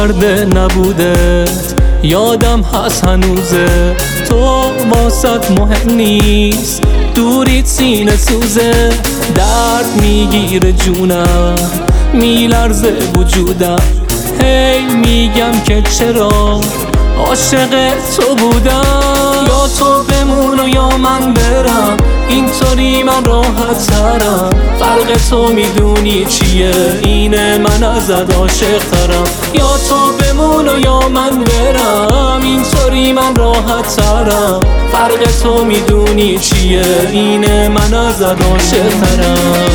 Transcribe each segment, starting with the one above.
درد نبودت یادم هست هنوزه. تو واسط مهم نیست، دوریت سینه سوزه. درد میگیره جونم، میلرزه وجودم. هی میگم که چرا عاشق تو بودم. یا تو بمون و یا من برم، اینطوری من راحت ترم. فرق تو میدونی چیه؟ اینه من ازت عاشق ترم. یا تو بمون و یا من برم، اینطوری من راحت ترم. فرق تو میدونی چیه؟ اینه من ازت عاشق ترم.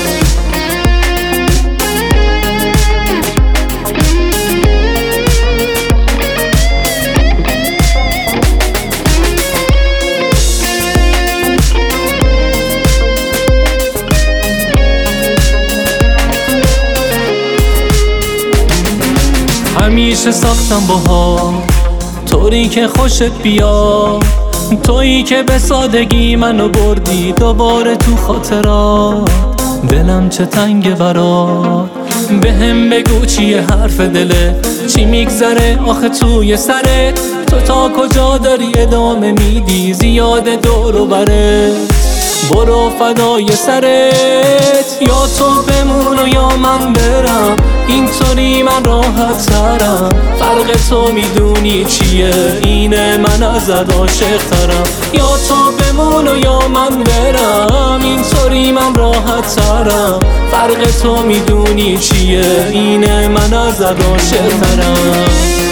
همیشه ساختم باها طوری که خوشت بیاد، تویی که به سادگی منو بردی دوباره تو خاطرات. دلم چه تنگه برات، بهم بگو چیه حرف دله، چی میگذره آخه توی سرت؟ تو تا کجا داری ادامه میدی؟ زیاده دور و برت، برو فدای سرت. یا تو بمون و یا من برم، اینطوری من راحت ترم. فرق تو میدونی چیه؟ اینه من ازت عاشق ترم. یا تو بمون و یا من برم، اینطوری من راحت ترم. فرق تو میدونی چیه؟ اینه من ازت عاشق ترم.